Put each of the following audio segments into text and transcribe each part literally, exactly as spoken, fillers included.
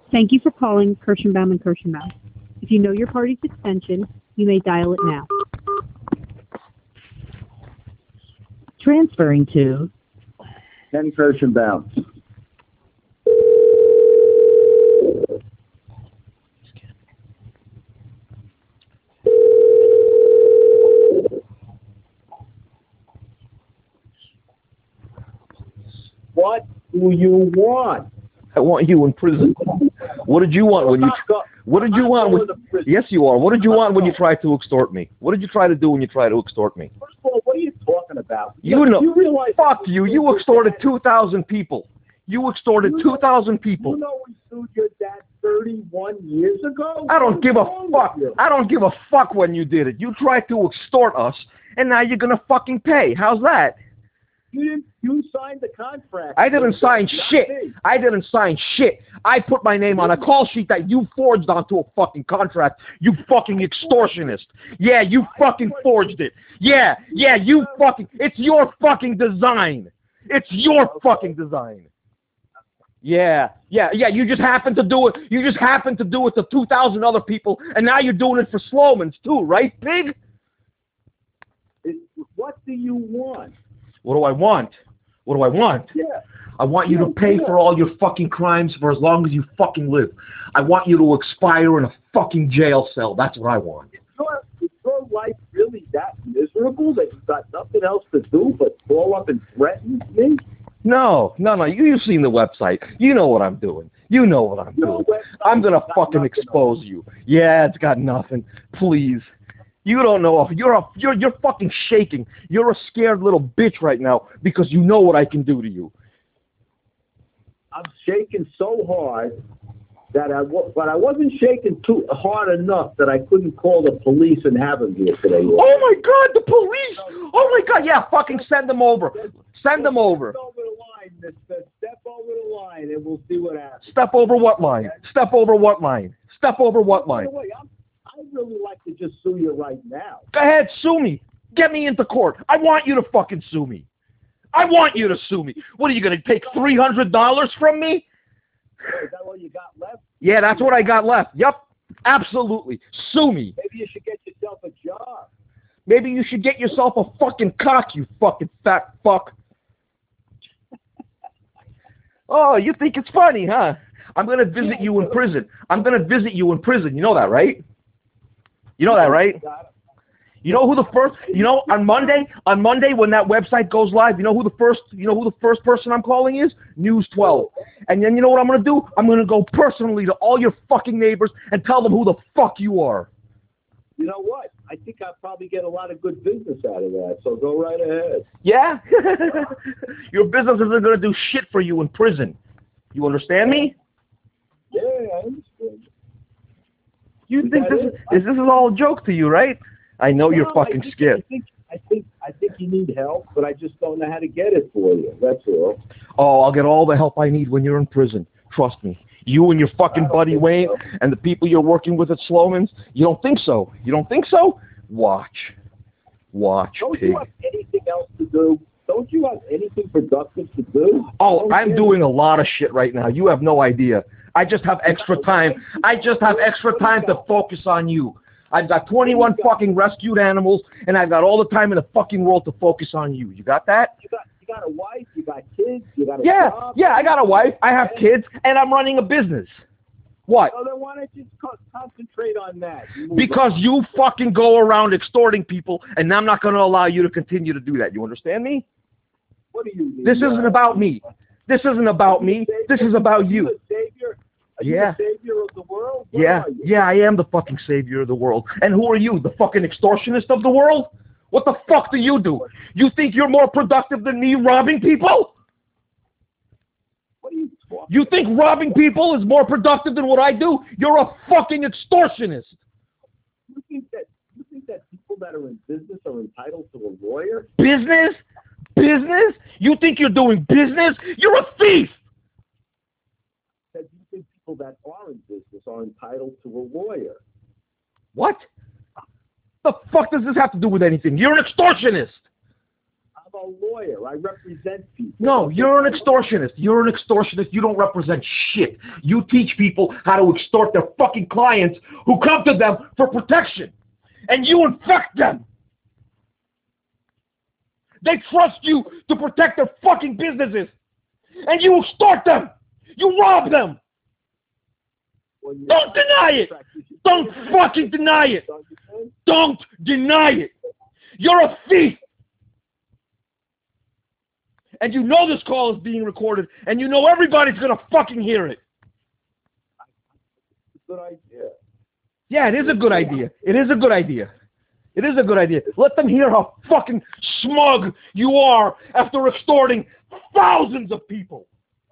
Thank you for calling Kirschenbaum and Kirschenbaum. If you know your party's extension, you may dial it now. Transferring to Ken Kirschenbaum. What do you want? I want you in prison. What did you want when you? What did you want? When, yes, you are. What did you want when you tried to extort me? What did you try to do when you tried to extort me? First of all, what are you talking about? You Look, know. You realize fuck you. You extorted two thousand people. You extorted you two thousand people. You know we sued your dad thirty-one years ago. I don't give a fuck. You? I don't give a fuck when you did it. You tried to extort us, and now you're gonna fucking pay. How's that? You didn't. You signed the contract. I didn't sign shit. I didn't sign shit. I put my name on a call sheet that you forged onto a fucking contract. You fucking extortionist. Yeah, you fucking forged it. Yeah, yeah, you fucking. It's your fucking design. It's your fucking design. Yeah, yeah, yeah. You just happened to do it. You just happened to do it to two thousand other people, and now you're doing it for Slomans too, right, pig? It, what do you want? What do I want? What do I want? Yeah. I want you yeah, to pay yeah. for all your fucking crimes for as long as you fucking live. I want you to expire in a fucking jail cell. That's what I want. Is your, is your life really that miserable that you've got nothing else to do but call up and threaten me? No, no, no. You, you've seen the website. You know what I'm doing. You know what I'm Your doing. I'm going to fucking expose you. Yeah, it's got nothing. Please. You don't know. You're a, you're you're fucking shaking. You're a scared little bitch right now because you know what I can do to you. I'm shaking so hard that I but I wasn't shaking too hard enough that I couldn't call the police and have them here today. Oh my God, the police! Oh my God, yeah, fucking send them over. Send them over. Step over the line, mister. Step over the line, and we'll see what happens. Step over what line? Step over what line? Step over what line? By the way, I'm, I'd really like to just sue you right now. Go ahead, sue me. Get me into court. I want you to fucking sue me. I want you to sue me. What, are you going to take three hundred dollars from me? Is that all you got left? Yeah, that's what I got left. Yep, absolutely. Sue me. Maybe you should get yourself a job. Maybe you should get yourself a fucking cock, you fucking fat fuck. Oh, you think it's funny, huh? I'm going to visit you in prison. I'm going to visit you in prison. You know that, right? You know that, right? You know who the first, you know, on Monday, on Monday when that website goes live, you know who the first, you know who the first person I'm calling is? News twelve. And then you know what I'm going to do? I'm going to go personally to all your fucking neighbors and tell them who the fuck you are. You know what? I think I'll probably get a lot of good business out of that, so go right ahead. Yeah? Your business isn't going to do shit for you in prison. You understand me? Yeah, I understand. You Is think this it? is, is this is all a joke to you, right? I know No, you're fucking I think, scared. I think, I think, I think you need help, but I just don't know how to get it for you. That's all. Oh, I'll get all the help I need when you're in prison. Trust me. You and your fucking buddy Wayne so. and the people you're working with at Sloman's, you don't think so? You don't think so? Watch. Watch, Don't pig. you have anything else to do? Don't you have anything productive to do? Oh, Don't I'm you? doing a lot of shit right now. You have no idea. I just have extra time. I just have extra time to focus on you. I've got twenty-one fucking rescued animals, and I've got all the time in the fucking world to focus on you. You got that? You got, you got a wife, you got kids, you got a Yeah, job. yeah, I got a wife, I have kids, and I'm running a business. What? So then why don't you co- concentrate on that? You Because on. you fucking go around extorting people, and I'm not going to allow you to continue to do that. You understand me? What do you mean? This isn't about me. This isn't about me. This is about you. Are you the savior? Are you Yeah. the savior of the world? What Yeah, are you? yeah, I am the fucking savior of the world. And who are you, the fucking extortionist of the world? What the fuck do you do? You think you're more productive than me robbing people? What are you talking You think robbing people is more productive than what I do? You're a fucking extortionist. You think that you think that people that are in business are entitled to a lawyer? Business? Business? You think you're doing business? You're a thief! That you think people that are in business are entitled to a lawyer? What? The fuck does this have to do with anything? You're an extortionist! I'm a lawyer. I represent people. No, you're an extortionist. You're an extortionist. You don't represent shit. You teach people how to extort their fucking clients who come to them for protection. And you infect them. They trust you to protect their fucking businesses. And you extort them. You rob them. Well, you- Don't deny it. Don't fucking deny it. Don't deny it. You're a thief. And you know this call is being recorded, and you know everybody's gonna fucking hear it. Good idea. Yeah, it is a good idea. It is a good idea. It is a good idea. Let them hear how fucking smug you are after extorting thousands of people.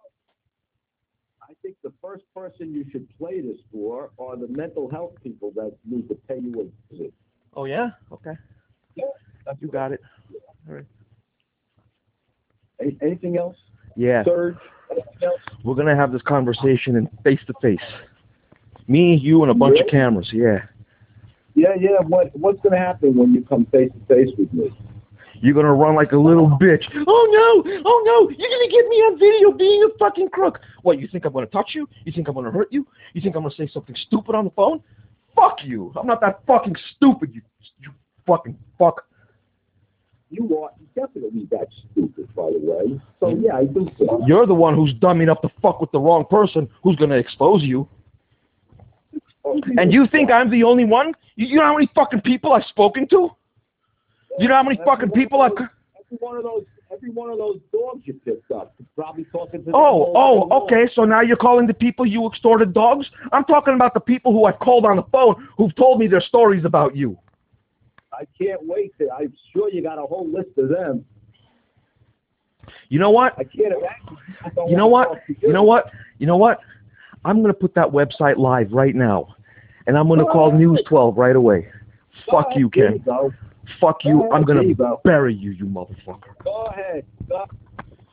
I think the first person you should play this for are the mental health people that need to pay you a visit. Oh, yeah? Okay. Yeah, that's You got it. All right. Any, anything else? Yeah. Surge? Anything else? We're gonna have this conversation in face-to-face. Me, you, and a bunch of Really? cameras, yeah. Yeah, yeah. What What's going to happen when you come face to face with me? You're gonna run like a little bitch. Oh no! Oh no! You're gonna get me on video being a fucking crook. What, you think I'm gonna touch you? You think I'm gonna hurt you? You think I'm gonna say something stupid on the phone? Fuck you! I'm not that fucking stupid, you you fucking fuck. You are definitely that stupid, by the way. So, yeah, I do so. You're the one who's dumb enough to fuck with the wrong person who's gonna expose you. And you think I'm the only one? You, you know how many fucking people I've spoken to? You know how many fucking people I've... Every one of those, every one of those dogs you picked up, probably talking to them Oh, all day oh, long. okay, so now you're calling the people you extorted dogs? I'm talking about the people who I've called on the phone who've told me their stories about you. I can't wait to. I'm sure you got a whole list of them. You know what? I can't imagine. I don't You know wanna what? talk to You know what? You know what? I'm going to put that website live right now. And I'm going to call News twelve right away. Go Fuck ahead, you, there Ken. you go. Fuck you. Go I'm ahead, going there you to go. bury you, you motherfucker. Go ahead. Go.